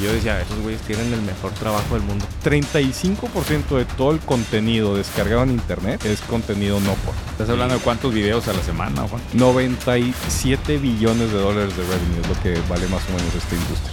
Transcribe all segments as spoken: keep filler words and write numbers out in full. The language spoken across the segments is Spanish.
yo decía, esos güeyes tienen el mejor trabajo del mundo. treinta y cinco por ciento de todo el contenido descargado en internet es contenido no por. ¿Estás hablando de cuántos videos a la semana o cuánto? noventa y siete billones de dólares de revenue es lo que vale más o menos esta industria.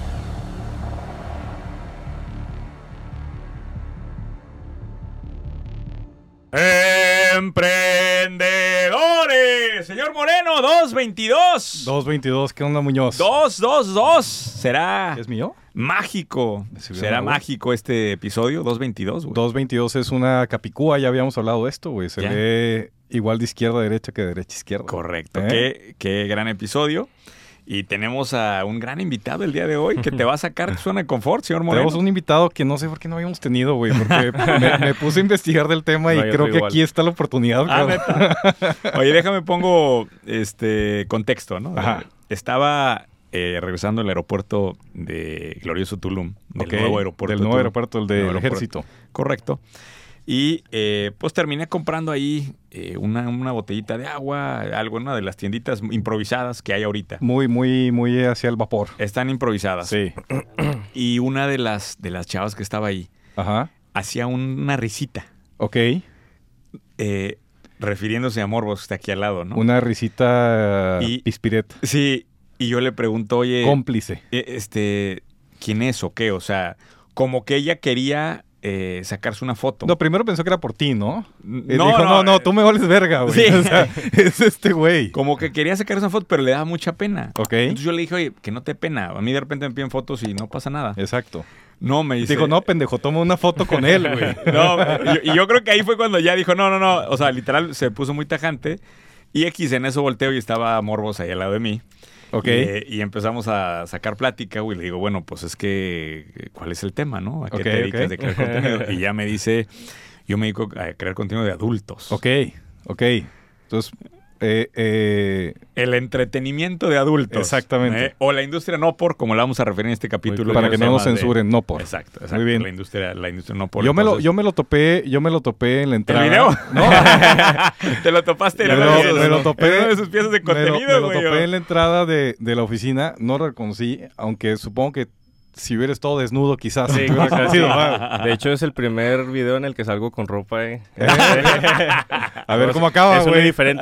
¡Emprendedores! Señor Moreno, dos veintidós. dos veintidós, ¿qué onda, Muñoz? dos veintidós. ¿Será ¿Es mío? mágico? ¿Será mágico este episodio? dos veintidós, güey. dos veintidós es una capicúa, ya habíamos hablado de esto, güey. Se ¿Ya? lee igual de izquierda a derecha que de derecha a izquierda. Correcto. ¿Eh? Qué, qué gran episodio. Y tenemos a un gran invitado el día de hoy que te va a sacar tu zona de confort, señor Moreno. Tenemos un invitado que no sé por qué no habíamos tenido, güey, porque me, me puse a investigar del tema y No, yo creo estoy que igual. aquí está la oportunidad. Ah, cabrón. ¿neta? Oye, déjame pongo este contexto, ¿no? Ajá. Estaba eh, regresando al aeropuerto de Glorioso Tulum, del Ok, nuevo aeropuerto. Del de nuevo Tulum. aeropuerto, el Nuevo del aeropuerto. ejército. Correcto. Y eh, pues terminé comprando ahí eh, una, una botellita de agua, algo, una de las tienditas improvisadas que hay ahorita. Muy, muy, muy hacia el vapor. Están improvisadas. Sí. Y una de las, de las chavas que estaba ahí Ajá. hacía una risita, Ok. eh, refiriéndose a Morbos, que está aquí al lado, ¿no? Una risita Y- pispiret. Sí, y yo le pregunto, oye, Cómplice. eh, este, ¿quién es o qué? O sea, como que ella quería eh, sacarse una foto. No, primero pensó que era por ti, ¿no? no, Y dijo, no, no, eh, tú me vales verga, güey. Sí. O sea, es este güey. Como que quería sacarse una foto, pero le daba mucha pena. Ok. Entonces yo le dije, oye, que no te dé pena. A mí de repente me piden fotos y no pasa nada. Exacto. No, me dice... Dijo, no, pendejo, toma una foto con él, güey. No, y, y yo creo que ahí fue cuando ya dijo, no, no, no. O sea, literal se puso muy tajante. Y X en eso volteo y estaba Morbos ahí al lado de mí. Ok. Y, eh, y empezamos a sacar plática, güey. Le digo, bueno, pues es que, ¿cuál es el tema, no? ¿A qué Ok, te dedicas ok. de crear contenido? Y ya me dice, yo me dedico a crear contenido de adultos. Ok, ok. Entonces, eh, eh, El entretenimiento de adultos. Exactamente. ¿eh? O la industria no por, como la vamos a referir en este capítulo. para en que los no nos temas de- censuren, no por. Exacto, exacto. Muy bien. La industria, la industria no por. Yo me, lo, entonces- yo me lo topé, yo me lo topé en la entrada. ¿El video? No, Te lo topaste en me, una lo, de sus- me lo topé. en una de sus piezas de me lo- contenido, me lo güey. topé en la entrada de, de la oficina, no lo reconocí, aunque supongo que si hubiera estado desnudo quizás. Sí, te hubiera casi. conocido, ¿verdad? De hecho, es el primer video en el que salgo con ropa, eh. Eh, A ver cómo acaba, Es muy güey. diferente.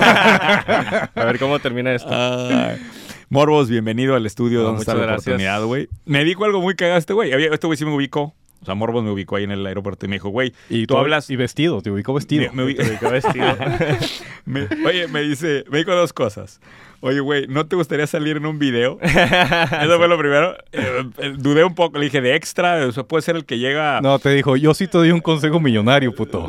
A ver cómo termina esto. Ay. Morbos, bienvenido al estudio. No, ¿Dónde está la muchas gracias. oportunidad, güey? Me dijo algo muy cagado este güey. Había- Este güey sí me ubicó. O sea, Morbos me ubicó ahí en el aeropuerto y me dijo, güey, Y tú hablas... Y vestido, te ubicó vestido. Me- me ubi- Te ubicó vestido. me- oye, me dice, me dijo dos cosas. Oye, güey, ¿no te gustaría salir en un video? Eso fue lo primero. Eh, eh, dudé un poco, le dije, de extra, o sea, puede ser el que llega... No, te dijo, yo sí te doy un consejo millonario, puto.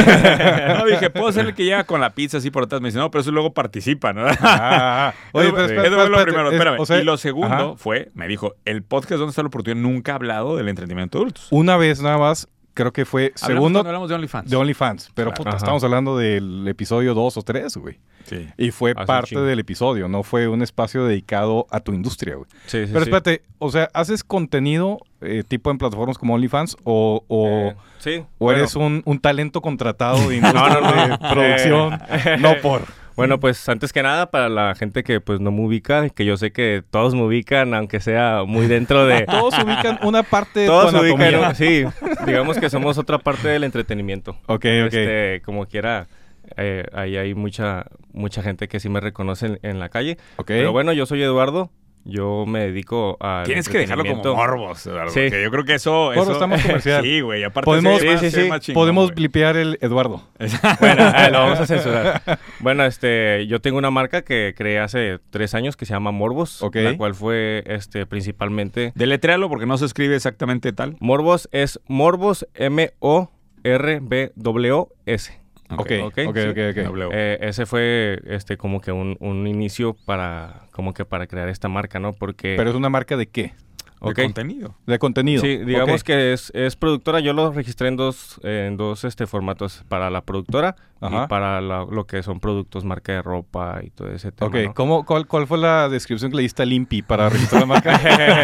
No, dije, puedo ser el que llega con la pizza así por atrás. Me dice, no, pero eso luego participa, ¿no? Ah, ah. Oye, Eso- pero eso espera, fue lo espérate, primero, es- espérame. o sea, y lo segundo ajá. fue, me dijo, el podcast ¿Dónde está la oportunidad? Nunca ha hablado del entretenimiento de adultos. Una vez nada más, creo que fue Hablamos segundo cuando hablamos de OnlyFans. de OnlyFans. Pero Claro. puta, Ajá. estamos hablando del episodio dos o tres, güey. Sí. Y fue Hace un parte chingo. del episodio, no fue un espacio dedicado a tu industria, güey. Sí, sí, Pero sí. espérate, o sea, ¿haces contenido eh, tipo en plataformas como OnlyFans o, o, Eh, sí. o bueno. eres un, un talento contratado de industria No, no, no. de producción? Eh. No por. Bueno, pues antes que nada, para la gente que pues no me ubica, que yo sé que todos me ubican, aunque sea muy dentro de... Todos ubican una parte de Todos tu se ubican, anatomía. ¿no? Sí, digamos que somos otra parte del entretenimiento. Ok, ok. Este, como quiera, eh, ahí hay mucha mucha gente que sí me reconoce en, en la calle. Ok. Pero bueno, yo soy Eduardo, yo me dedico a... Tienes que dejarlo como morbos, Eduardo, Sí. porque yo creo que eso... Morbo eso está más comercial. Sí, güey, aparte Podemos, se ve más- sí, sí, se ve sí. más chingón, podemos güey. blipear el Eduardo. Bueno, eh, lo vamos a censurar. Bueno, este, yo tengo una marca que creé hace tres años que se llama Morbos, Ok. la cual fue, este, principalmente... Deletréalo porque no se escribe exactamente tal. Morbos es Morbos, M O R B W S. Ok, Ok, ok, sí. ok, ok. W. Eh, ese fue este como que un, un inicio para como que para crear esta marca, ¿no? Porque Pero es una marca de qué? De ok. contenido. De contenido. Sí, digamos Ok. que es, es productora. Yo lo registré en dos, eh, en dos este, formatos, para la productora Ajá. y para la- lo que son productos, marca de ropa y todo ese tema. Ok, ¿no? ¿Cómo, cuál, ¿cuál fue la descripción que le diste al INPI para registrar la marca?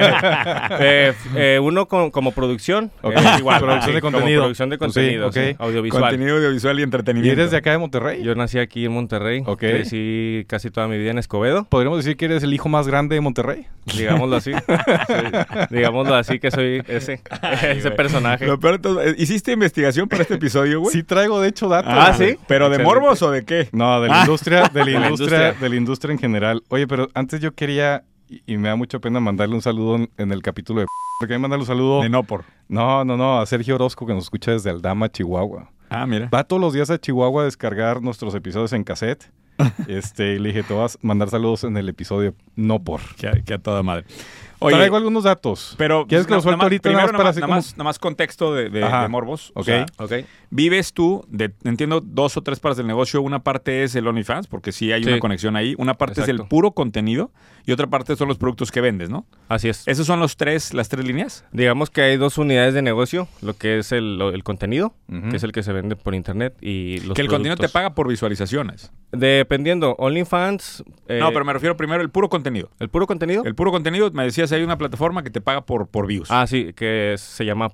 Eh, eh, uno con- como producción, Ok, eh, igual, producción sí, de como contenido. producción de Pues sí, contenido, ok. sí, audiovisual. Contenido audiovisual y ¿Y entretenimiento. eres de acá de Monterrey? Yo nací aquí en Monterrey, Ok. crecí casi toda mi vida en Escobedo, ¿Podríamos decir que eres el hijo más grande de Monterrey? digámoslo así. Sí. Digámoslo así, que soy ese, ese personaje. Lo peor, entonces, ¿hiciste investigación para este episodio, güey? Sí traigo, de hecho, datos. Ah, güey. ¿sí? ¿Pero de Excelente. morbos o de qué? No, de la Ah. industria, de la la industria, industria. de la industria en general. Oye, pero antes yo quería, y, y me da mucha pena mandarle un saludo en, en el capítulo de... Porque hay que mandarle un saludo... De no por. No, no, no, a Sergio Orozco, que nos escucha desde Aldama, Chihuahua. Ah, mira. Va todos los días a Chihuahua a descargar nuestros episodios en cassette. Este, y le dije, te vas a mandar saludos en el episodio no por. Que, a- que a toda madre. Oye, Traigo algunos datos. pero... ¿Quieres que na- los suelte nada más- ahorita primero nada más para nada así nada como- más, nada más contexto de, de- Ajá. de morbos. O Ok. sea, Ok. vives tú, de, entiendo, dos o tres partes del negocio. Una parte es el OnlyFans, porque sí hay Sí. una conexión ahí. Una parte es el Exacto. puro contenido y otra parte son los productos que vendes, ¿no? Así es. ¿Esos son los tres, las tres líneas? Digamos que hay dos unidades de negocio, lo que es el, lo- el contenido, Ujú. que es el que se vende por internet, y los que el contenido te productos. paga por visualizaciones. Dependiendo, OnlyFans... eh, no, pero me refiero primero al puro contenido. ¿El puro contenido? El puro contenido, me decías, hay una plataforma que te paga por, por views. Ah, sí, que es- se llama...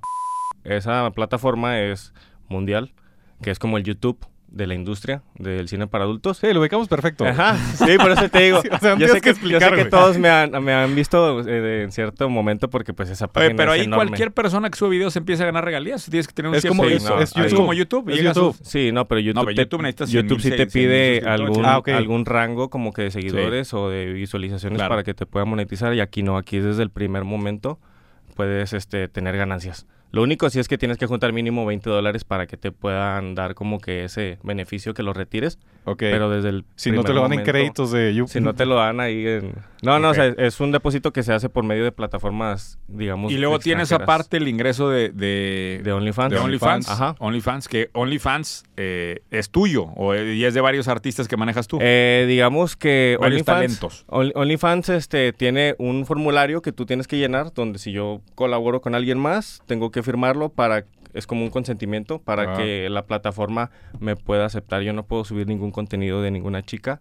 Esa plataforma es mundial, que es como el YouTube de la industria del cine para adultos. Sí, lo ubicamos perfecto. Ajá, sí, por eso te digo. Sí, o sea, no yo, tienes sé que que, yo sé explicar, que güey. todos me han, me han visto eh, en cierto momento porque pues esa página Oye, pero es ahí enorme. cualquier persona que sube videos empieza a ganar regalías. Tienes que tener un Es cierto... como, Sí, es, no, es ahí- Es YouTube. como YouTube. y Es llegas a- YouTube. Sí, no, pero YouTube, pero te, YouTube necesitas cien YouTube mil, sí te cien mil pide suscriptores. algún, Ah, ok. algún rango como que de seguidores o de visualizaciones Claro. para que te pueda monetizar, y aquí no, aquí desde el primer momento puedes este, tener ganancias. Lo único sí es que tienes que juntar mínimo veinte dólares para que te puedan dar como que ese beneficio que lo retires, Ok. pero desde el si no te primer lo dan en momento- créditos de YouTube. Si no te lo dan ahí en... No, no, Ok. o sea, es un depósito que se hace por medio de plataformas, digamos, Y luego tienes extranjeras. aparte el ingreso de... De, De OnlyFans. de OnlyFans. Ajá. OnlyFans, que OnlyFans eh, es tuyo o, eh, y es de varios artistas que manejas tú. Eh, digamos que Varios OnlyFans, talentos. Only- OnlyFans este, tiene un formulario que tú tienes que llenar, donde si yo colaboro con alguien más, tengo que firmarlo para... Es como un consentimiento para Ah. que la plataforma me pueda aceptar. Yo no puedo subir ningún contenido de ninguna chica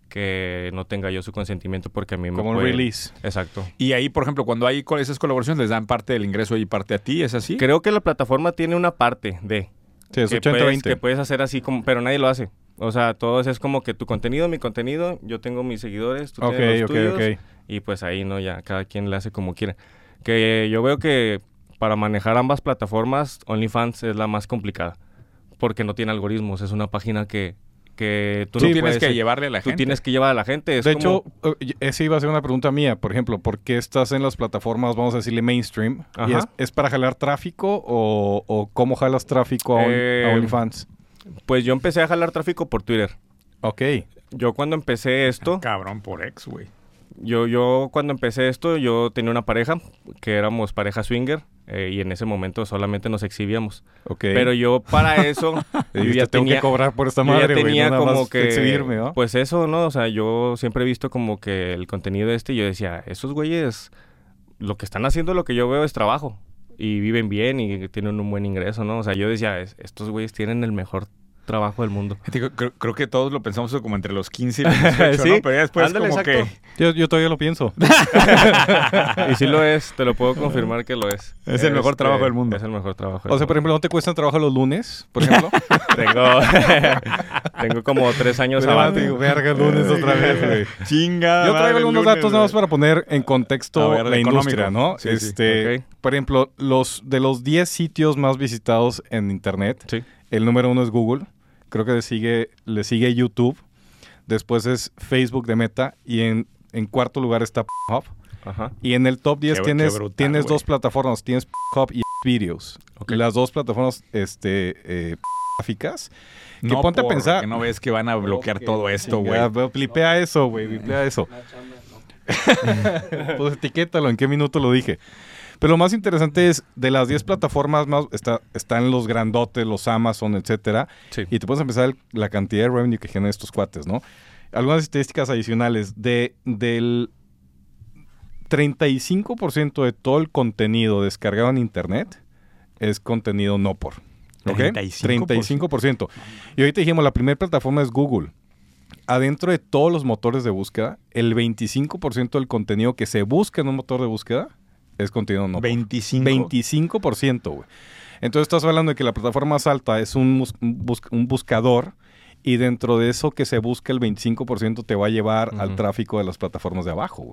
que no tenga yo su consentimiento, porque a mí me Como un pueden- release. Exacto. Y ahí, por ejemplo, cuando hay co- esas colaboraciones, les dan parte del ingreso y parte a ti, ¿es así? Creo que la plataforma tiene una parte de... Sí, es que ochenta puedes, veinte. que puedes hacer así, como, pero nadie lo hace. O sea, todo es como que tu contenido, mi contenido, yo tengo mis seguidores, tú Ok, tienes los ok, tuyos, ok. y pues ahí no, ya cada quien le hace como quiere. Que yo veo que para manejar ambas plataformas, OnlyFans es la más complicada, porque no tiene algoritmos, es una página que, que tú Tú no tienes puedes- que llevarle a la tú gente. tienes que llevar a la gente. Es De como- hecho, eh, esa iba a ser una pregunta mía. Por ejemplo, ¿por qué estás en las plataformas, vamos a decirle mainstream? ¿Y Ajá. es, es para jalar tráfico o, o cómo jalas tráfico a, On- Eh, a OnlyFans? pues yo empecé a jalar tráfico por Twitter. Ok. Yo cuando empecé esto... Cabrón, por ex, güey. Yo, yo cuando empecé esto, yo tenía una pareja, que éramos pareja swinger, eh, y en ese momento solamente nos exhibíamos. Ok. Pero yo para eso, yo Dijiste, ya tengo tenía, que cobrar por esta yo ya madre, güey. tenía No nada como más que, exhibirme, ¿no? pues eso, ¿no? O sea, yo siempre he visto como que el contenido este, y yo decía, esos güeyes, lo que están haciendo, lo que yo veo es trabajo, y viven bien, y tienen un buen ingreso, ¿no? O sea, yo decía, "Es- estos güeyes tienen el mejor trabajo del mundo". Creo, creo- creo que todos lo pensamos como entre los quince y los dieciocho, Sí, ¿no? Pero ya después ándale, como exacto. que... Yo, yo todavía lo pienso. Y sí lo es, te lo puedo confirmar que lo es. Es el mejor trabajo del mundo. Es el mejor trabajo del O sea, por mundo. ejemplo, ¿no te cuestan trabajo los lunes, por ejemplo? Tengo, tengo como tres años Pero abajo. digo, verga, lunes otra vez, güey. Chinga. Yo madre, traigo algunos lunes, datos nada más güey. para poner en contexto A ver, la económico. industria, ¿no? Sí, sí. este, Ok. Por ejemplo, los de los diez sitios más visitados en internet, Sí. el número uno es Google. Creo que le sigue, le sigue YouTube. Después es Facebook de Meta. Y en, en cuarto lugar está Pornhub. Ajá. Y en el top diez Qué- tienes, qué brutal, tienes güey. dos plataformas. Tienes Pornhub y Videos. Ok. Las dos plataformas este, eh, gráficas. Que No, ponte a por- pensar. que no ves que van a bloquear todo esto, güey. Ya, pero Flipea eso, güey. Flipea eso. Pues etiquétalo, en qué minuto lo dije. Pero lo más interesante es, de las diez plataformas más, está, están los grandotes, los Amazon, etcétera. Sí. Y te puedes empezar el- la cantidad de revenue que generan estos cuates, ¿no? Algunas estadísticas adicionales. De, del treinta y cinco por ciento de todo el contenido descargado en internet es contenido no por. ¿Ok? treinta y cinco por ciento. treinta y cinco por ciento. Y ahorita dijimos, la primera plataforma es Google. Adentro de todos los motores de búsqueda, el veinticinco por ciento del contenido que se busca en un motor de búsqueda es contenido no por. veinticinco. veinticinco por ciento, güey. Entonces estás hablando de que la plataforma más alta es un, mus- un bus- un buscador, y dentro de eso que se busca el veinticinco por ciento te va a llevar al Ujú. tráfico de las plataformas de abajo, güey.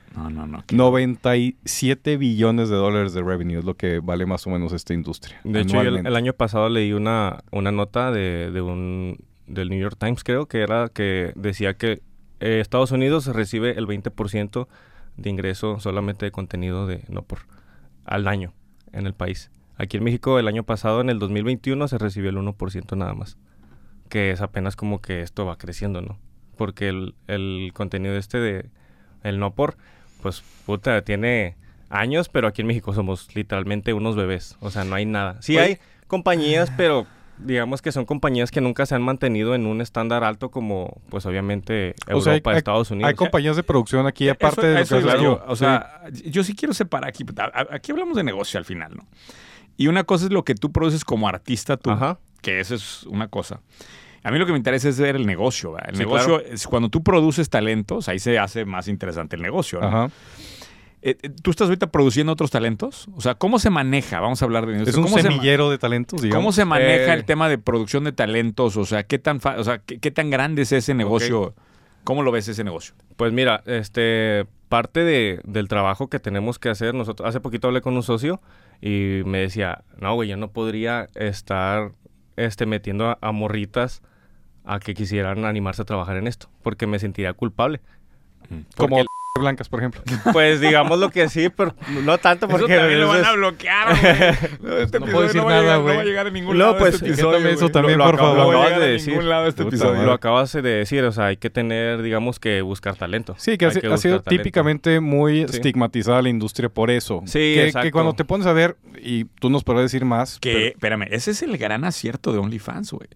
No, no, no. ¿qué? noventa y siete billones de dólares de revenue es lo que vale más o menos esta industria. De hecho, yo el, anualmente. el año pasado leí una, una nota de, de un del New York Times, creo, que era que decía que eh, Estados Unidos recibe el veinte por ciento de ingreso solamente de contenido de Nopor al año en el país. Aquí en México el año pasado, en el dos mil veintiuno, se recibió el uno por ciento nada más. Que es apenas como que esto va creciendo, ¿no? Porque el, el contenido este de el Nopor, pues, puta, tiene años, pero aquí en México somos literalmente unos bebés. O sea, no hay nada. Sí Oye. hay compañías, pero digamos que son compañías que nunca se han mantenido en un estándar alto como, pues, obviamente, O sea, Europa, hay- Estados Unidos. Hay compañías de producción aquí, aparte Eso- de lo eso que iba haces yo. tú. O sea, yo sí quiero separar aquí. a- a- Aquí hablamos de negocio al final, ¿no? Y una cosa es lo que tú produces como artista tú, Ajá. que eso es una cosa. A mí lo que me interesa es ver el negocio, ¿verdad? El Sí, negocio claro. es cuando tú produces talentos, ahí se hace más interesante el negocio, ¿no? Ajá. Eh, eh, ¿Tú estás ahorita produciendo otros talentos? O sea, ¿cómo se maneja? Vamos a hablar de Es un ¿Cómo se ma- semillero de talentos, digamos. ¿Cómo se maneja Eh, el tema de producción de talentos? O sea, ¿qué tan, fa- o sea, ¿qué, qué tan grande es ese negocio? ¿Cómo lo ves ese negocio? Pues mira, este, parte de, del trabajo que tenemos que hacer, nosotros, hace poquito hablé con un socio y me decía, no, güey, yo no podría estar, este, metiendo a, a morritas a que quisieran animarse a trabajar en esto, porque me sentiría culpable. Como Porque- blancas, por ejemplo. Pues digamos lo que sí, pero no tanto porque... Eso también lo van es- a bloquear, güey. No, este No episodio puedo decir no va a nada, llegar- güey. No va a llegar a ningún No, lado pues, este episodio, etiquétame eso güey. también, Lo- lo por acabo- favor. No lo va a acabas llegar de a decir. ningún lado este Puta episodio. madre. Lo acabas de decir, o sea, hay que tener, digamos que buscar talento. Sí, que Hay ha, si- que ha sido buscar talento. típicamente muy Sí. estigmatizada la industria por eso. Sí, que, exacto. que cuando te pones a ver, y tú nos podrás decir más, Que, pero- espérame, ese es el gran acierto de OnlyFans, güey.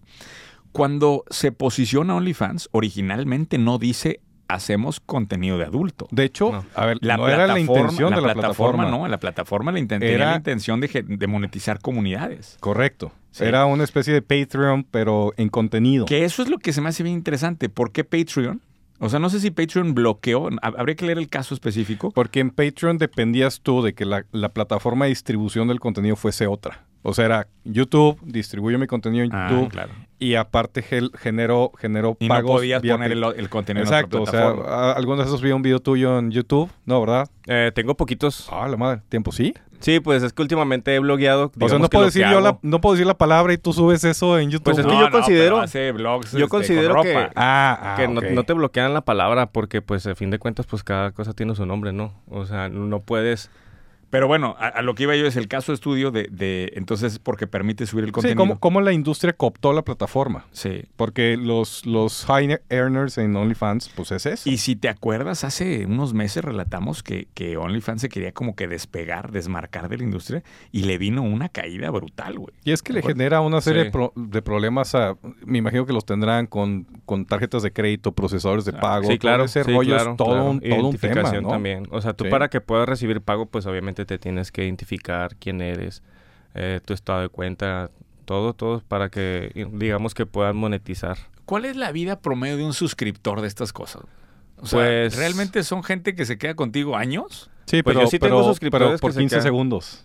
Cuando se posiciona OnlyFans, originalmente no dice hacemos contenido de adulto. de hecho, No. a ver, La no era la plataforma- intención de la plataforma. No, la plataforma la inten- tenía Era- la intención de, ge- de monetizar comunidades. Correcto. Sí. Era una especie de Patreon, pero en contenido. Que eso es lo que se me hace bien interesante. ¿Por qué Patreon? O sea, no sé si Patreon bloqueó. hab- Habría que leer el caso específico. Porque en Patreon dependías tú de que la, la plataforma de distribución del contenido fuese otra. O sea, era YouTube, distribuyo mi contenido en Ah, YouTube claro. y aparte gel- generó, generó Y no pagos. podías vía poner el, Patreon. el contenido Exacto, en o otra sea, plataforma. a- ¿alguno de esos vio un video tuyo en YouTube? No, ¿verdad? Eh, tengo poquitos. Ah, la madre, tiempo, ¿sí? Sí, pues es que últimamente he blogueado. O sea, digamos no que puedo lo decir que yo la, hago- no puedo decir la palabra y tú subes eso en YouTube. Pues es que No, yo no, considero- pero hace vlogs, yo este, considero con que- ropa. Ah, ah, que no, ok. no te bloquean la palabra porque, pues, a fin de cuentas, pues, cada cosa tiene su nombre, ¿no? O sea, no puedes... Pero bueno, a, a lo que iba yo es el caso de estudio de, de entonces porque permite subir el Sí, contenido. cómo, cómo la industria cooptó la plataforma. Sí. Porque los, los high earners en OnlyFans, pues es eso. Y si te acuerdas, hace unos meses relatamos que, que OnlyFans se quería como que despegar, desmarcar de la industria y le vino una caída brutal, güey. Y es que le ¿De acuerdo? genera una serie Sí. de, pro- de problemas a... Me imagino que los tendrán con, con tarjetas de crédito, procesadores de Ah, pago. Sí, claro. Todo ese sí, rollo claro, es todo, claro. un, todo un tema, Identificación ¿no? también. O sea, tú Sí. para que puedas recibir pago, pues, obviamente te tienes que identificar quién eres, eh, tu estado de cuenta, todo, todo para que, digamos, que puedan monetizar. ¿Cuál es la vida promedio de un suscriptor de estas cosas? O sea, Pues- ¿realmente son gente que se queda contigo años? Sí, Pues pero, yo sí pero- tengo suscriptores pero por que se quince quedan. segundos.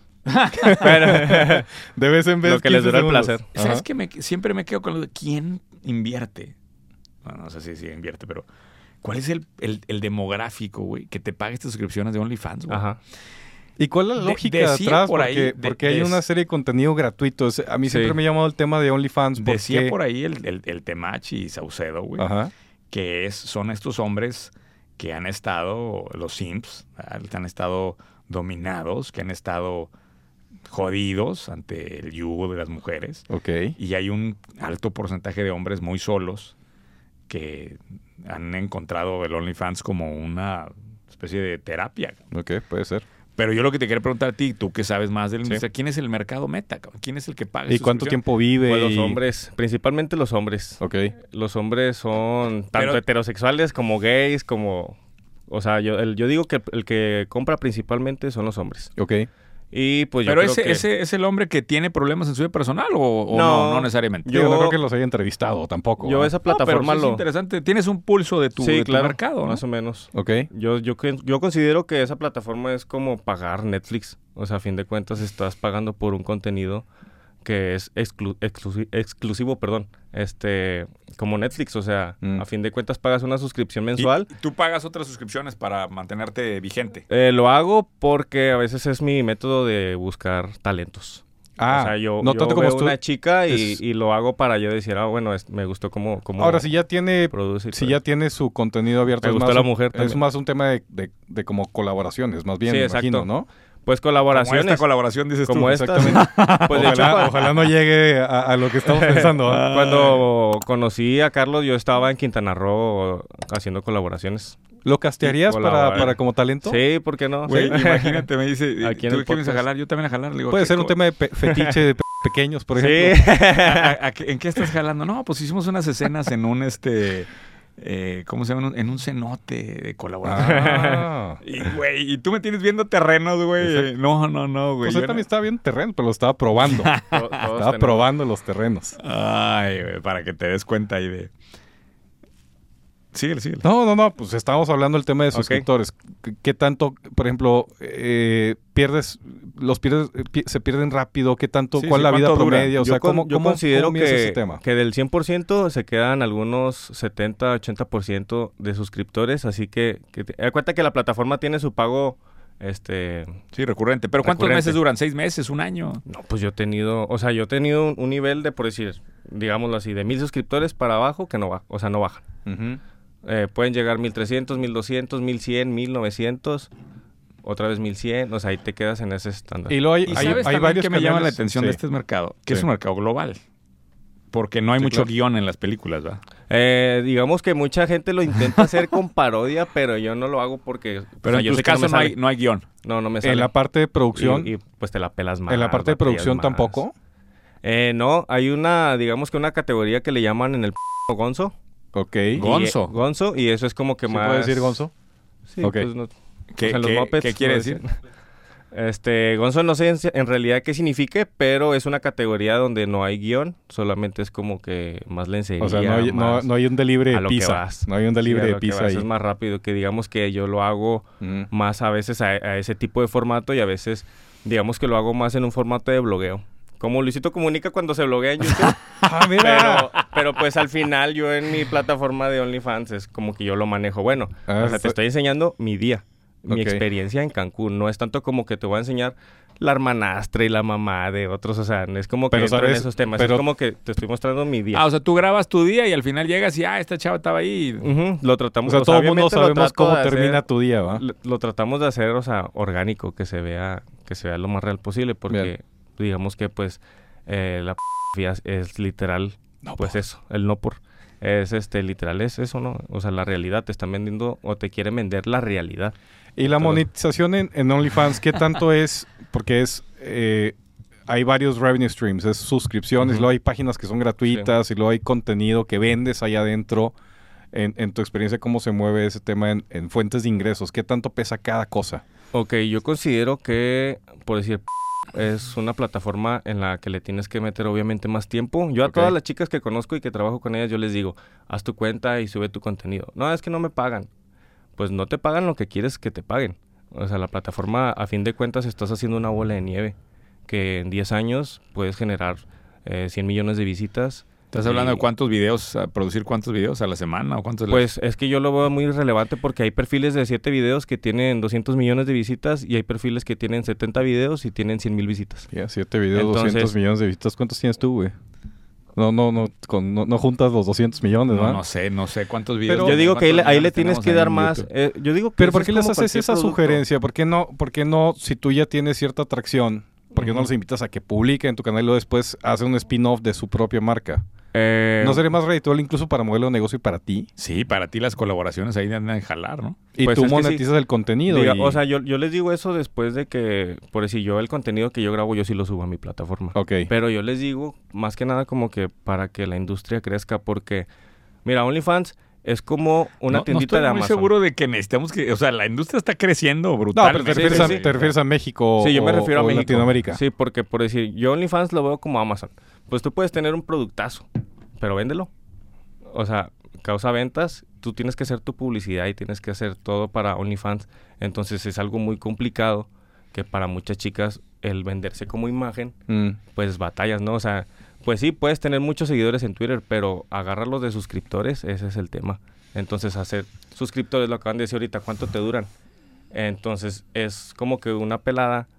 Bueno, De vez en vez. Lo que les quince dura el segundos. placer. Ajá. ¿Sabes que me, siempre me quedo con lo de quién invierte? Bueno, no sé si, si invierte, pero ¿cuál es el, el, el demográfico, güey, que te paga estas suscripciones de OnlyFans, güey? ajá. ¿Y cuál es la De- lógica decía detrás? por Porque, ahí, de- porque hay des- una serie de contenido gratuito. Es- A mí Sí. siempre me ha llamado el tema de OnlyFans. Porque... Decía por ahí el, el, el Temach y Saucedo, güey, Ajá. que es, son estos hombres que han estado, los simps, ¿verdad? Que han estado dominados, que han estado jodidos ante el yugo de las mujeres. Ok. Y hay un alto porcentaje de hombres muy solos que han encontrado el OnlyFans como una especie de terapia. Ok, puede ser. Pero yo lo que te quería preguntar a ti, tú que sabes más de la Sí. industria, ¿quién es el mercado meta? Cabrón? ¿Quién es el que paga? ¿Y esa cuánto suscripción? tiempo vive? Pues los y- hombres, principalmente los hombres. Ok. Los hombres son tanto Pero- heterosexuales como gays, como... O sea, yo, el- yo digo que el que compra principalmente son los hombres. Ok. Y pues yo Pero creo ese, que... ese es el hombre que tiene problemas en su vida personal o, o no, No, no necesariamente. Yo, Yo- no creo que los haya entrevistado tampoco. Yo ¿ah? esa No, pero plataforma sí es lo... interesante. Tienes un pulso de tu, sí, de tu claro, mercado, ¿no? más o menos. Ok. Yo, yo, que- yo considero que esa plataforma es como pagar Netflix. O sea, a fin de cuentas estás pagando por un contenido que es exclu- exclusi- exclusivo, perdón, este, como Netflix, o sea, Mm. a fin de cuentas pagas una suscripción mensual. Y tú pagas otras suscripciones para mantenerte vigente. Eh, lo hago porque a veces es mi método de buscar talentos. Ah, o sea, yo, no yo tanto como veo tú- una chica y, es- y lo hago para yo decir, ah, bueno, es- me gustó cómo, cómo Ahora, si ya tiene produce y si todo ya eso. tiene su contenido abierto, Me es gustó más la un- mujer es también. más un tema de, de, de como colaboraciones, más bien, Sí, me exacto. imagino, ¿no? Pues Como colaboraciones. esta colaboración, dices Como tú. esta, Exactamente. Pues de hecho, ojalá, cua- ojalá no llegue a, a lo que estamos pensando. ¿ah? cuando conocí a Carlos, yo estaba en Quintana Roo haciendo colaboraciones. ¿Lo castearías para, Colaborar. para como talento? Sí, ¿por qué no? Güey, Sí. imagínate, me dice, Aquí en ¿tú el qué vienes a podcast. jalar? Yo también a jalar. Le digo, Puede ¿qué ser un co- tema de pe- fetiche de pe- pequeños, por Sí. ejemplo. ¿A- a- a qué- ¿En qué estás jalando? No, pues hicimos unas escenas en un, este... eh, ¿cómo se llama? En un cenote de colaboración. Ah. Y, güey, y tú me tienes viendo terrenos, güey. No, no, no, güey. Pues él Yo también no- estaba viendo terreno, pero lo estaba probando. To- todos Estaba tenemos- probando los terrenos. Ay, güey, para que te des cuenta ahí de... Síguele, síguele. No, no, no, pues estábamos hablando del tema de Ok. suscriptores. ¿Qué, qué tanto, por ejemplo, eh, pierdes, los pierdes, eh, pi- se pierden rápido? ¿Qué tanto, Sí, cuál sí, es la vida ¿cuánto dura? promedio? O sea, yo con- ¿cómo, yo cómo- considero cómo mides que, ese tema? que del cien por ciento se quedan algunos setenta, ochenta por ciento de suscriptores, así que, que te da cuenta que la plataforma tiene su pago, este... Sí, recurrente. ¿Pero cuántos Recurrente. meses duran? ¿Seis meses? ¿Un año? No, pues yo he tenido, o sea, yo he tenido un, un nivel de, por decir, digámoslo así, de mil suscriptores para abajo que no baja, o sea, no bajan. Ujú. Eh, pueden llegar mil trescientos, mil doscientos, mil cien, mil novecientos, otra vez mil cien, o sea, ahí te quedas en ese estándar. Y luego hay, ¿Y hay, sabes hay también varios que me llama la canales- atención sí. de este mercado? Que Sí. es un mercado global. Porque no hay Sí, mucho claro. guión en las películas, ¿verdad? Eh, digamos que mucha gente lo intenta hacer con parodia, pero yo no lo hago porque... Pero o sea, en yo tu sé que caso me no, hay, sale. no hay guión. No, no me sale. En la parte de producción, Y, y, pues te la pelas más. en la parte de batallas producción más. tampoco. Eh, no, hay una, digamos que una categoría que le llaman en el p gonzo. Ok. Y, Gonzo. eh, gonzo, y eso es como que ¿Se más... puede decir Gonzo? Sí, Ok. pues no... ¿Qué, o sea, los qué- mopeds, qué quiere no decir? dicen. Este, gonzo no sé en, en realidad qué signifique, pero es una categoría donde no hay guión, solamente es como que más lencería. O sea, no hay, no, más no hay un delivery a de lo que pizza. vas. No hay un Sí, delivery a de lo que pizza vas, ahí. es más rápido, que digamos que yo lo hago Mm. más a veces a, a ese tipo de formato y a veces digamos que lo hago más en un formato de blogueo. Como Luisito Comunica cuando se bloguea en YouTube. Ah, mira. pero, pero pues al final yo en mi plataforma de OnlyFans es como que yo lo manejo. Bueno, Ah, o sea, está- te estoy enseñando mi día, mi Ok. experiencia en Cancún. No es tanto como que te voy a enseñar la hermanastra y la mamá de otros. O sea, es como que Pero entro en sabes- esos temas. pero- Es como que te estoy mostrando mi día. Ah, o sea, tú grabas tu día y al final llegas y, ah, esta chava estaba ahí. Ujú, lo O tratamos. sea, o sea, todo el mundo obviamente lo sabemos trato cómo de hacer- termina tu día, ¿va? lo, lo tratamos de hacer, o sea, orgánico, que se vea, que se vea lo más real posible, porque Bien. digamos que pues eh, la p es, es literal, No pues por. eso, el no por. Es este, literal, es eso, ¿no? O sea, la realidad, te están vendiendo o te quieren vender la realidad. Y la Todo. monetización en, en OnlyFans, ¿qué tanto es? Porque es... eh, hay varios revenue streams, es suscripciones, Ujú. luego hay páginas que son gratuitas y luego hay contenido que vendes allá adentro. En, en tu experiencia, ¿cómo se mueve ese tema en, en fuentes de ingresos? ¿Qué tanto pesa cada cosa? Ok, yo considero que, por decir, es una plataforma en la que le tienes que meter obviamente más tiempo. Yo a Ok. todas las chicas que conozco y que trabajo con ellas, yo les digo, haz tu cuenta y sube tu contenido. No, es que no me pagan. Pues no te pagan lo que quieres que te paguen. O sea, la plataforma, a fin de cuentas, estás haciendo una bola de nieve que en diez años puedes generar eh, cien millones de visitas. ¿Estás hablando Y- de cuántos videos, a producir cuántos videos a la semana o cuántos? Pues es que yo lo veo muy relevante porque hay perfiles de siete videos que tienen doscientos millones de visitas y hay perfiles que tienen setenta videos y tienen cien mil visitas. Ya, siete videos, Entonces- doscientos millones de visitas. ¿Cuántos tienes tú, güey? No, no, no, con- no, no juntas los doscientos millones, no, ¿verdad? no sé, no sé cuántos videos. Pero- Yo digo que ahí, le- cuántos ahí le millones tienes tenemos que ahí dar en más. YouTube. eh, yo digo que Pero eso ¿por es qué les como haces cualquier esa producto. sugerencia? ¿Por qué no, por qué no, si tú ya tienes cierta atracción, por qué no Ujú. los invitas a que publiquen en tu canal y luego después hacen un spin-off de su propia marca? Eh, ¿No sería más redituable incluso para modelo de negocio y para ti? Sí, para ti las colaboraciones ahí andan en jalar, ¿no? Y Pues tú es que sí. monetizas el contenido. diga- y- O sea, yo, yo les digo eso después de que, por decir, yo el contenido que yo grabo, yo sí lo subo a mi plataforma. Ok. Pero yo les digo, más que nada, como que para que la industria crezca, porque, mira, OnlyFans es como una no, tiendita no estoy de muy Amazon. seguro de que necesitamos que... O sea, la industria está creciendo No, pero brutalmente. te refieres, sí, a, sí. te refieres a México Sí, yo me o- refiero a o México. Latinoamérica. Sí, porque por decir, yo OnlyFans lo veo como Amazon. Pues tú puedes tener un productazo, pero véndelo. O sea, causa ventas, tú tienes que hacer tu publicidad y tienes que hacer todo para OnlyFans. Entonces es algo muy complicado que para muchas chicas el venderse como imagen, Mm. pues batallas, ¿no? O sea, pues sí, puedes tener muchos seguidores en Twitter, pero agarrarlos de suscriptores, ese es el tema. Entonces, hacer suscriptores, lo acaban de decir ahorita, ¿cuánto te duran? Entonces, es como que una pelada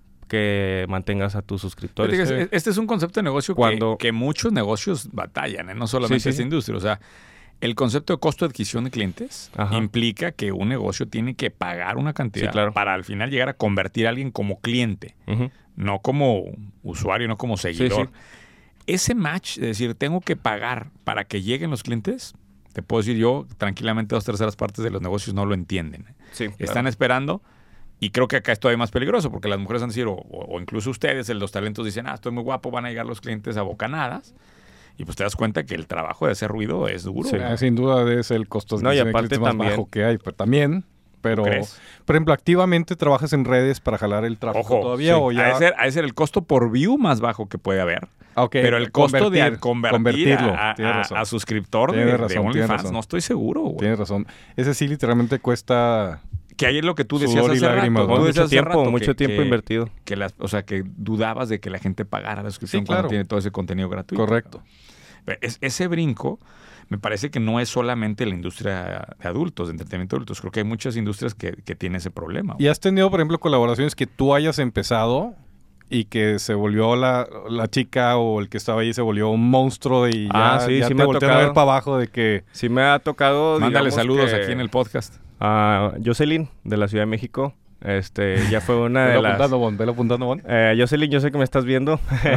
que mantengas a tus suscriptores. Fíjate que Este es un concepto de negocio Cuando- que, que muchos negocios batallan, ¿eh? No solamente Sí, sí, esta sí. industria. O sea, el concepto de costo de adquisición de clientes Ajá. implica que un negocio tiene que pagar una cantidad Sí, claro. para al final llegar a convertir a alguien como cliente, Ujú. no como usuario, no como seguidor. sí. Ese match, es decir, tengo que pagar para que lleguen los clientes, te puedo decir yo, tranquilamente dos terceras partes de los negocios no lo entienden. Sí, claro. Están esperando, y creo que acá es todavía más peligroso, porque las mujeres van a decir, o, o- o incluso ustedes, los talentos dicen, ah, estoy muy guapo, van a llegar los clientes a bocanadas, y pues te das cuenta que el trabajo de hacer ruido es duro. Sí. Ah, sin duda es el costo de No, y adquisición de aparte clientes más también- bajo que hay, pero también, pero crees? por ejemplo, activamente trabajas en redes para jalar el tráfico Ojo, todavía sí, o ya ha, de ser, ha de ser el costo por view más bajo que puede haber. Ah, ok, Pero el costo de convertir- convertir convertirlo, a, tienes a- razón. a suscriptor de, Tienes de razón, tienes OnlyFans, razón. no estoy seguro, güey. Tienes razón. Ese sí literalmente cuesta. Que ahí es lo que tú decías Sudor y hace lágrimas, rato. ¿no? Tú Mucho decías hace tiempo, rato mucho que- tiempo que- invertido. Que las, o sea, que dudabas de que la gente pagara la suscripción Sí, claro. cuando tiene todo ese contenido gratuito. Correcto. Es- ese brinco me parece que no es solamente la industria de adultos, de entretenimiento de adultos. Creo que hay muchas industrias que, que tienen ese problema. ¿Y has tenido, por ejemplo, colaboraciones que tú hayas empezado y que se volvió la, la chica o el que estaba ahí se volvió un monstruo y ya, Ah, sí, ya sí te me ha voltearon a ver tocado. para abajo de que... Sí me ha tocado, Mándale digamos saludos que aquí en el podcast. a Jocelyn, de la Ciudad de México. Este, ya fue una de Velo las... apuntando, Bon, velo apuntando, Bon. Eh, Jocelyn, yo sé que me estás viendo.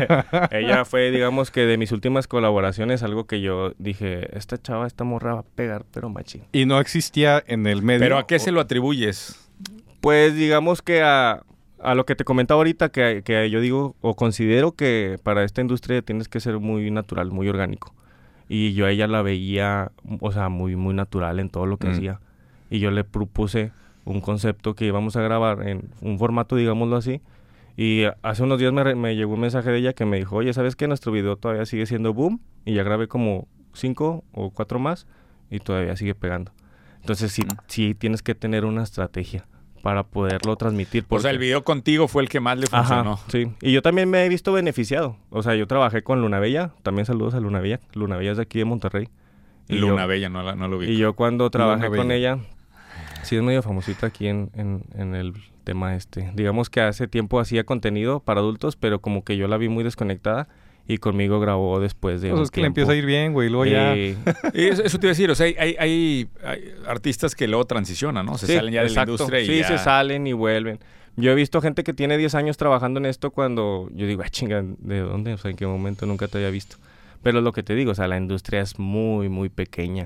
Ella fue, digamos que de mis últimas colaboraciones, algo que yo dije, esta chava, esta morra va a pegar, pero machín. Y no existía en el medio. ¿Pero a qué se lo atribuyes? Pues digamos que a, a lo que te comentaba ahorita, que, que yo digo o considero que para esta industria tienes que ser muy natural, muy orgánico. Y yo a ella la veía, o sea, muy, muy natural en todo lo que Mm. hacía. Y yo le propuse un concepto que íbamos a grabar en un formato, digámoslo así. Y hace unos días me, re- me llegó un mensaje de ella que me dijo, oye, ¿sabes qué? Nuestro video todavía sigue siendo boom. Y ya grabé como cinco o cuatro más y todavía sigue pegando. Entonces sí, Mm. sí tienes que tener una estrategia para poderlo transmitir. O sea, el porque- video contigo fue el que más le funcionó. Ajá, sí. Y yo también me he visto beneficiado. O sea, yo trabajé con Luna Bella. También saludos a Luna Bella. Luna Bella es de aquí de Monterrey. Y Luna yo, Bella, no, la- no lo vi. Y yo cuando trabajé Luna con Bella. ella, sí es medio famosita aquí en, en, en el tema este. Digamos que hace tiempo hacía contenido para adultos, pero como que yo la vi muy desconectada y conmigo grabó después de O sea, un es que le tiempo. empieza a ir bien, güey. Luego ya... Y- Y Eso, eso te iba a decir, o sea, hay, hay, hay- hay artistas que luego transicionan, ¿no? Se Sí, salen ya de exacto. la industria y Sí, ya... se salen y vuelven. Yo he visto gente que tiene diez años trabajando en esto cuando yo digo, ah, chinga, ¿de dónde? O sea, ¿en qué momento? Nunca te había visto. Pero es lo que te digo, o sea, la industria es muy, muy pequeña.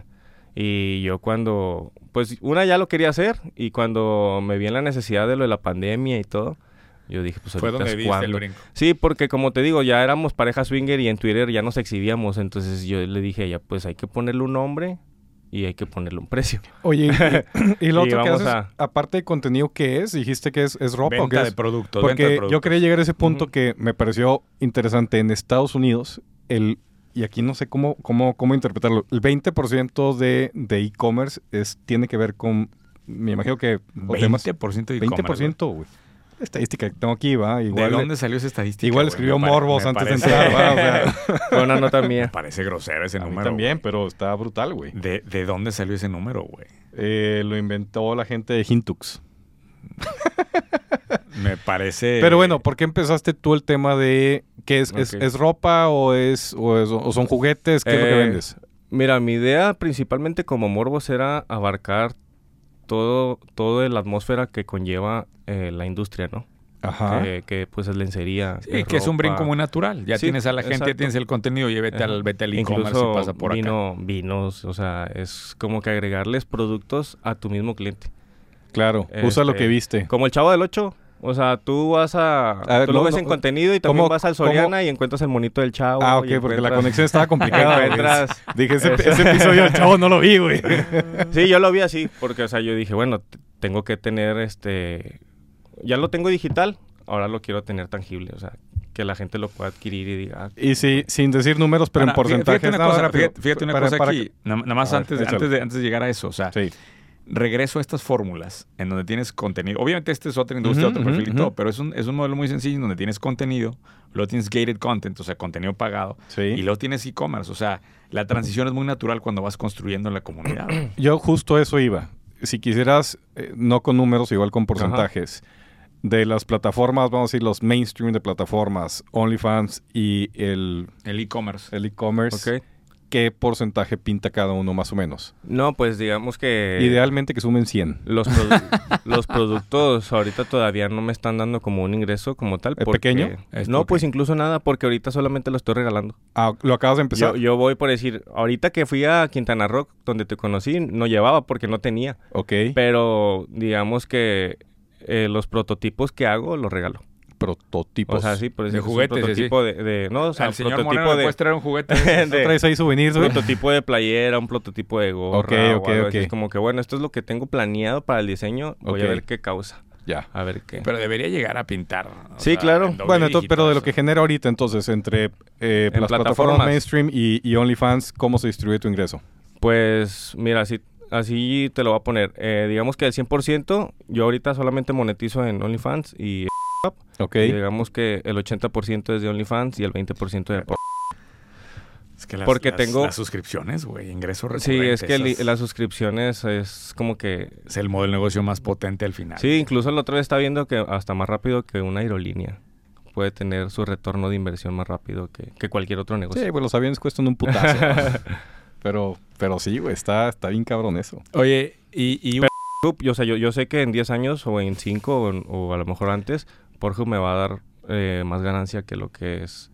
Y yo cuando, pues una ya lo quería hacer y cuando me vi en la necesidad de lo de la pandemia y todo, yo dije, pues Fue ahorita donde es diste el cuando. brinco. Sí, porque como te digo, ya éramos pareja swinger y en Twitter ya nos exhibíamos. Entonces yo le dije a ella, pues hay que ponerle un nombre y hay que ponerle un precio. Oye, y, y lo Y otro que vamos haces, a- aparte de contenido, ¿qué es? Dijiste que es, es ropa o qué Venta es? de productos, venta de Porque productos. yo quería llegar a ese punto Ujú. que me pareció interesante. En Estados Unidos, el y aquí no sé cómo, cómo, cómo interpretarlo, el veinte por ciento de de e-commerce es tiene que ver con, me imagino que... o temas- veinte por ciento de veinte e-commerce, por ciento, güey. La estadística que tengo aquí, va. güey. Igual, ¿De dónde salió esa estadística? igual güey? escribió Me pare- Morbos me antes de parece- entrar, va. O sea, Fue una nota Me mía. parece grosero ese a mí número. también, güey. pero está brutal, güey. ¿De, ¿De dónde salió ese número, güey? Eh, lo inventó la gente de Hintux. Me parece... Pero bueno, ¿por qué empezaste tú el tema de qué es, es, Ok. es ropa o es, o es- o son juguetes? ¿Qué es lo que Eh, vendes? Mira, mi idea principalmente como Morbos era abarcar todo, toda la atmósfera que conlleva eh, la industria, ¿no? Ajá. Que, que, pues es lencería. Sí, es que es un ropa. brinco muy natural. Ya Sí, tienes a la gente, ya exacto. tienes el contenido y vete Ajá. al, vete al e-commerce Incluso y pasa por acá. vino, vinos, o sea, es como que agregarles productos a tu mismo cliente. Claro, usa lo Este, que viste. Como el Chavo del Ocho. O sea, tú vas a... A ver, tú lo no, ves no, en contenido y también ¿cómo- vas al cómo? Soriana y encuentras el monito del Chavo. Ah, ok, y porque la encuentras- conexión estaba complicada. güey. Encuentras- Dije, ese, ese- ese episodio del chavo no lo vi, güey. Sí, yo lo vi así, porque, o sea, yo dije, bueno, t- tengo que tener este... Ya lo tengo digital, ahora lo quiero tener tangible, o sea, que la gente lo pueda adquirir y diga... ah, Y sí, sin decir números, pero en Ahora, fí- porcentajes. Fíjate una no, cosa, rápido. fíjate, fíjate una Para- cosa para aquí, na- nada más A ver, antes, de, échale. antes, de, antes de llegar a eso. O sea, que- Sí. regreso a estas fórmulas en donde tienes contenido. Obviamente este es otra industria, Ujú, otro perfil ujú, y todo, ujú. pero es un, es un modelo muy sencillo en donde tienes contenido, luego tienes gated content, o sea, contenido pagado, Sí. y luego tienes e-commerce. O sea, la transición es muy natural cuando vas construyendo en la comunidad. Yo justo a eso iba. Si quisieras, eh, no con números, igual con porcentajes, de las plataformas, vamos a decir los mainstream de plataformas, OnlyFans y el El e-commerce. el e-commerce, Ok. ¿qué porcentaje pinta cada uno más o menos? No, pues digamos que... Idealmente que sumen cien. Los, produ- los productos ahorita todavía no me están dando como un ingreso como tal. ¿Es porque- pequeño? Es No, pues pequeño. incluso nada, porque ahorita solamente lo estoy regalando. Ah, lo acabas de empezar. Yo, yo voy por decir, ahorita que fui a Quintana Roo, donde te conocí, no llevaba porque no tenía. Ok. Pero digamos que eh, los prototipos que hago los regalo. Prototipos. O sea, sí, por De decir, es un juguetes, prototipo de, de- No, o sea, Al señor prototipo Moreno le de... puedes traer un juguete. ¿No de- traes ahí souvenirs, güey? prototipo de playera, un prototipo de gorra. Ok, o ok, algo así. ok. Es como que, bueno, esto es lo que tengo planeado para el diseño. Voy Ok. a ver qué causa. Ya. A ver qué. Pero debería llegar a pintar. o Sí, claro. en doble Bueno, entonces, dígito, pero de lo eso. que genera ahorita, entonces, entre eh, En las plataformas plataformas. mainstream y, y OnlyFans, ¿cómo se distribuye tu ingreso? Pues, mira, así, así te lo voy a poner. Eh, digamos que el cien por ciento, yo ahorita solamente monetizo en OnlyFans y, Ok. y digamos que el ochenta por ciento es de OnlyFans y el veinte por ciento de... Es que las, porque las- tengo- las suscripciones, güey, ingresos Sí, recurrentes. es que el- esas- las suscripciones es como que... es el modelo de negocio más potente al final. Sí, incluso el otro día está viendo que hasta más rápido que una aerolínea. Puede tener su retorno de inversión más rápido que, que cualquier otro negocio. Sí, pues los aviones cuestan un putazo. ¿no? pero, pero sí, güey, está, está bien cabrón eso. Oye, y... y Pero- Pornhub, yo, o sea, yo, yo sé que en diez años o en cinco o, en- o a lo mejor antes, Pornhub me va a dar eh, más ganancia que lo que es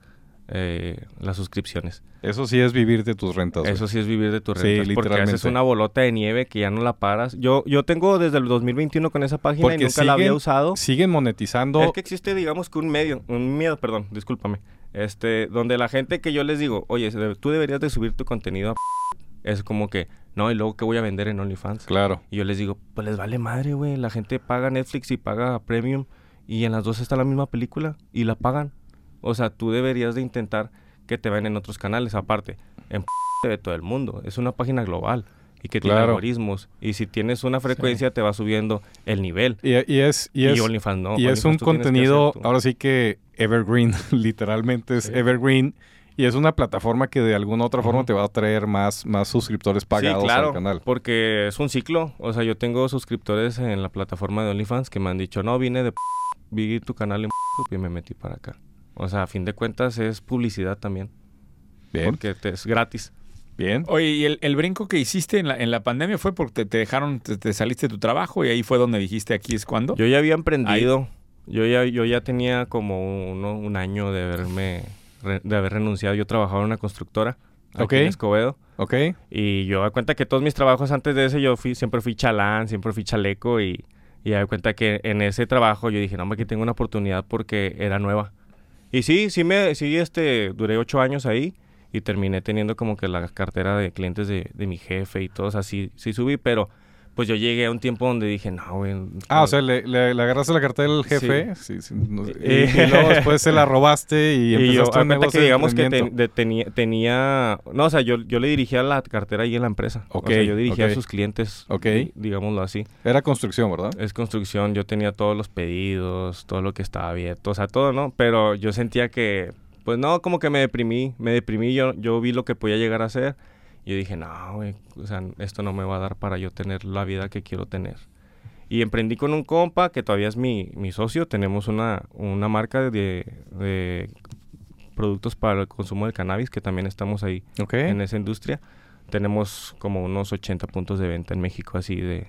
eh, las suscripciones. Eso sí es vivir de tus rentas. güey. Eso sí es vivir de tus Sí, rentas. Porque haces literalmente. una bolota de nieve que ya no la paras. Yo, yo tengo desde el dos mil veintiuno con esa página Porque y nunca la había siguen- usado. Siguen monetizando. Es que existe, digamos, que un medio, un miedo, perdón, discúlpame, este, donde la gente que yo les digo, oye, se- tú deberías de subir tu contenido a... Es como que, no, y luego, ¿qué voy a vender en OnlyFans? Claro. Y yo les digo, pues les vale madre, güey, la gente paga Netflix y paga Premium y en las dos está la misma película y la pagan. O sea, tú deberías de intentar que te vean en otros canales, aparte, en te ve todo el mundo, es una página global y que tiene Claro. algoritmos y si tienes una frecuencia te va subiendo el nivel. Y, y es, y Y, es, OnlyFans no. y es OnlyFans un tú tienes que contenido, hacer tu- ahora sí que evergreen, literalmente es Sí. evergreen. Y es una plataforma que de alguna otra forma Ujú. te va a traer más, más suscriptores pagados sí, claro, al canal. porque es un ciclo. O sea, yo tengo suscriptores en la plataforma de OnlyFans que me han dicho, no, vine de... vi tu canal en y me metí para acá. O sea, a fin de cuentas es publicidad también. Bien, Porque te- es gratis. bien. Oye, y el, el brinco que hiciste en la, en la pandemia fue porque te, te dejaron, te, te saliste de tu trabajo y ahí fue donde dijiste aquí es cuando. Yo ya había emprendido. Yo ya, yo ya tenía como uno- un año de haberme re- de haber renunciado. Yo trabajaba en una constructora aquí Ok. en Escobedo. Ok. Y yo me doy cuenta que todos mis trabajos antes de ese yo fui, siempre fui chalán, siempre fui chaleco y, y me doy cuenta que en ese trabajo yo dije, no, hombre, aquí tengo una oportunidad porque era nueva. Y sí, sí me, sí, este, duré ocho años ahí y terminé teniendo como que la cartera de clientes de, de mi jefe y todo, o sea, sí, sí subí, pero pues yo llegué a un tiempo donde dije, no, güey. Ah, o sea, le, le, le agarraste la cartera del jefe. Sí. Sí, no sé, y, Eh. y luego después se la robaste y Y yo, empezaste haz un cuenta negocio que de digamos que emprendimiento. ten- de- tenía, tenía... No, o sea, yo, yo le dirigía la cartera ahí en la empresa. Ok, O sea, yo dirigía ok. a sus clientes, Ok. di- digámoslo así. Era construcción, ¿verdad? Es construcción, yo tenía todos los pedidos, todo lo que estaba abierto, o sea, todo, ¿no? Pero yo sentía que, pues no, como que me deprimí, me deprimí, yo, yo vi lo que podía llegar a hacer. Y yo dije, no, güey, o sea, esto no me va a dar para yo tener la vida que quiero tener. Y emprendí con un compa que todavía es mi, mi socio. Tenemos una, una marca de, de productos para el consumo de cannabis, que también estamos ahí Ok. en esa industria. Tenemos como unos ochenta puntos de venta en México, así de,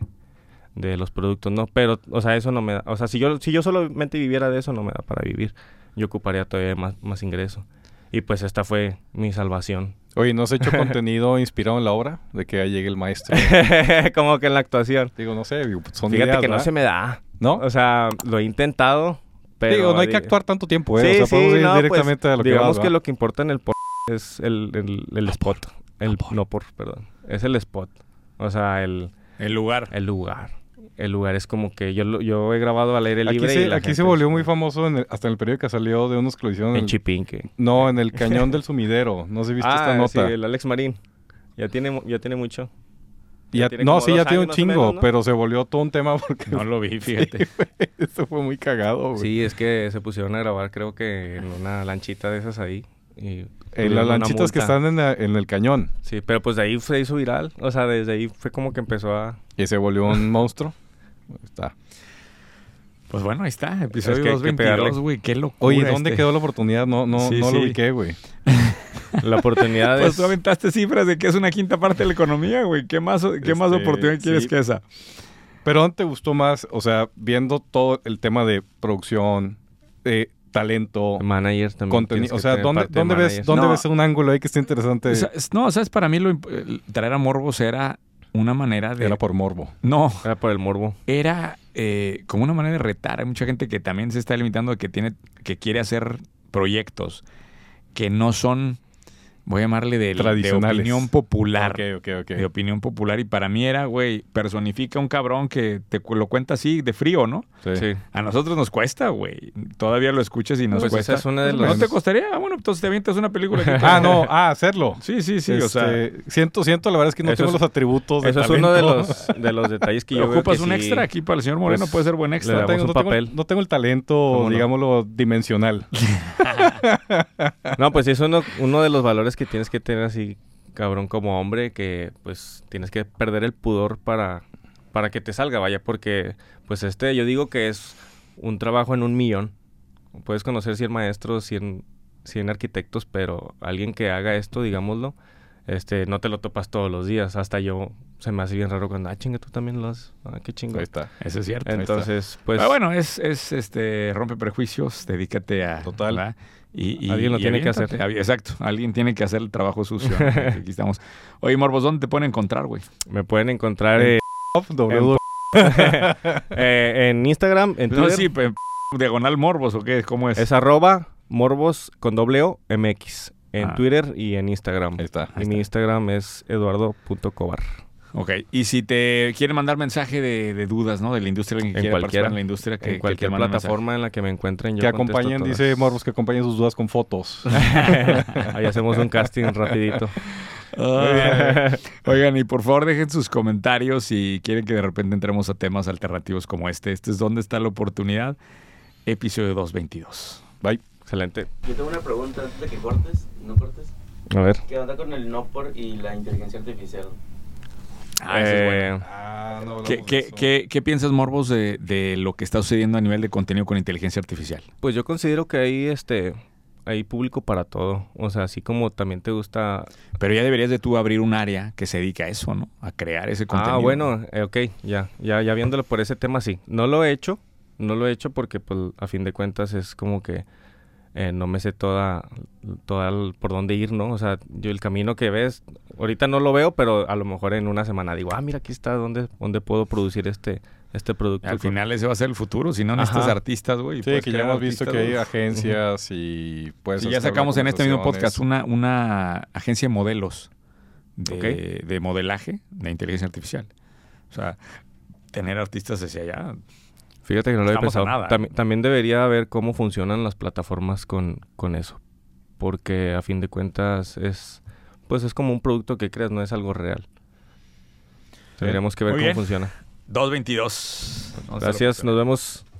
de los productos, ¿no? Pero, o sea, eso no me da... O sea, si yo, si yo solamente viviera de eso, no me da para vivir. Yo ocuparía todavía más, más ingreso. Y pues esta fue mi salvación. Oye, ¿no has hecho contenido inspirado en la obra? De que ya llegue el maestro. Como que en la actuación. Digo, no sé, digo, son Fíjate ideas, que no ¿verdad? se me da. ¿No? O sea, lo he intentado, pero... Digo, no hay que di- actuar tanto tiempo, ¿eh? Sí, o sea, sí, podemos ir no, pues, directamente a lo que digamos vas, que ¿va? lo que importa en el por es el, el, el spot. El, no por, perdón. Es el spot. O sea, el, El lugar. el lugar. El lugar es como que yo, lo- yo he grabado al aire Aquí, libre. y se, la aquí gente se volvió es- muy famoso, en el- hasta en el periódico que salió de unos que lo hicieron En el- Chipinque. No, en el cañón del sumidero. No sé si viste esta Ah, nota. sí, el Alex Marín. Ya tiene, mu- ya tiene mucho. Ya, tiene no, como sí, dos ya tiene un años más o chingo, menos, ¿no? pero se volvió todo un tema porque... No lo vi, fíjate. Eso fue muy cagado, güey. Sí, es que se pusieron a grabar, creo que en una lanchita de esas ahí. Y En tuvieron las una lanchitas que multa. están en, la- en el cañón. Sí, pero pues de ahí se hizo viral. O sea, desde ahí fue como que empezó a... Y se volvió un monstruo. Está. Pues bueno, ahí está. Episodio Es que hay que doscientos veintidós, pegarle. güey. Qué locura. Oye, ¿dónde este. quedó la oportunidad? No, no, Sí, no sí. lo ubiqué, güey. La oportunidad Pues es... tú aventaste cifras de que es una quinta parte de la economía, güey. ¿Qué más, qué más Este, oportunidad quieres sí. que esa? ¿Pero dónde te gustó más? O sea, viendo todo el tema de producción, de talento, Manager también. contenido. tienes O que sea, tener ¿dónde, parte de dónde ves, manager. dónde No. ves un ángulo ahí que está interesante? O sea, es- no, ¿sabes? Para mí lo, imp- el traer a Morbos era una manera de... Era por morbo. No, Era por el morbo. era eh, como una manera de retar. Hay mucha gente que también se está limitando a que tiene, que quiere hacer proyectos que no son, voy a llamarle de, de Tradicionales. opinión popular. Ok, ok, ok. De opinión popular. Y para mí era, güey, personifica un cabrón que te cu- lo cuenta así de frío, ¿no? Sí. Sí. A nosotros nos cuesta, güey. Todavía lo escuchas y nos Pues cuesta. esa es una de ¿No los- te costaría? Ah, bueno, entonces te avientas una película. aquí. Ah, no, ah, hacerlo. Sí, sí, sí. O sea, Este, siento, siento, la verdad es que no Eso tengo es- los atributos de Eso es talento. uno de los, de los detalles que yo veo ocupas que un sí- extra aquí para el señor Moreno. pues, puede ser buen le extra. No damos tengo, un no tengo- papel. no tengo el talento, ¿Cómo no? digámoslo, dimensional. No, pues es uno, uno de los valores que tienes que tener así, cabrón, como hombre, que pues tienes que perder el pudor para, para que te salga, vaya, porque pues este, yo digo que es un trabajo en un millón. Puedes conocer cien maestros, cien, cien arquitectos, pero alguien que haga esto, digámoslo, este, no te lo topas todos los días. Hasta yo, se me hace bien raro cuando, ah, chinga, tú también lo haces. Ah, qué chingo. Ahí está. Eso es cierto. Entonces, pues... Ah, bueno, es, es este rompe prejuicios, dedícate a... Total. ¿verdad? Y, y- Alguien lo y tiene que aviéntate. hacer. Avi- Exacto, alguien tiene que hacer el trabajo sucio. ¿no? Aquí estamos. Oye, Morbos, ¿dónde te pueden encontrar, güey? Me pueden encontrar eh, W. eh, en Instagram, en No, Twitter. sí, pe- diagonal Morbos, ¿o qué? ¿Cómo es? Es arroba morbos con doble O M X en Ah. Twitter y en Instagram. Ahí está. Y mi Instagram es eduardo punto cobar. Ok, y si te quieren mandar mensaje de, de dudas, ¿no? De la industria, alguien que En quiera participar cualquiera. en la industria, que, En que cualquier te mande un plataforma en la que me encuentren, yo Que contesto acompañen, todas. dice Morbos, que acompañen sus dudas con fotos. Ahí hacemos un casting rapidito. mensaje. Ah, Oigan, y por favor dejen sus comentarios si quieren que de repente entremos a temas alternativos como este. Este es ¿Dónde está la oportunidad? Episodio doscientos veintidós. Bye. Excelente. Yo tengo una pregunta antes de que cortes, no cortes. A ver. ¿Qué onda con el no por y la inteligencia artificial? Ah, esa es buena. Eh, Ah, no ¿Qué, qué, qué, qué piensas, Morbos, de, de lo que está sucediendo a nivel de contenido con inteligencia artificial? Pues yo considero que hay este hay público para todo. O sea, así como también te gusta. Pero ya deberías de tú abrir un área que se dedique a eso, ¿no? A crear ese contenido. Ah, bueno, eh, ok, ya, ya, ya viéndolo por ese tema, sí. No lo he hecho, no lo he hecho porque, pues, a fin de cuentas es como que eh, no me sé toda, toda el- por dónde ir, ¿no? O sea, yo el camino que ves, ahorita no lo veo, pero a lo mejor en una semana digo, ah, mira, aquí está, ¿dónde, dónde puedo producir este, este producto? Al final ese va a ser el futuro. Si no Ajá. necesitas artistas, güey. Sí, puedes que ya crear hemos visto que hay artistas, agencias y pues Y ya sacamos en este mismo podcast una, una agencia de modelos de, Ok. de modelaje de inteligencia artificial. O sea, tener artistas hacia allá. Fíjate que no lo había Estamos a pensado. nada. También, también debería ver cómo funcionan las plataformas con, con eso. Porque a fin de cuentas es, pues es como un producto que creas, no es algo real. Tendríamos que ver Muy cómo bien. funciona. doscientos veintidós. Gracias, nos vemos.